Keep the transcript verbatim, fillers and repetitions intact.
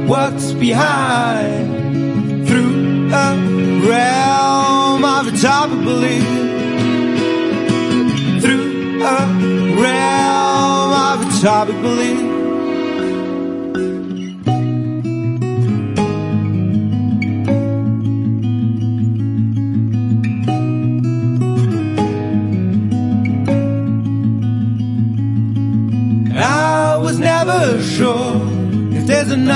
what's behind. Through a realm of atomic belief, through a realm of atomic belief. I was never sure if there's another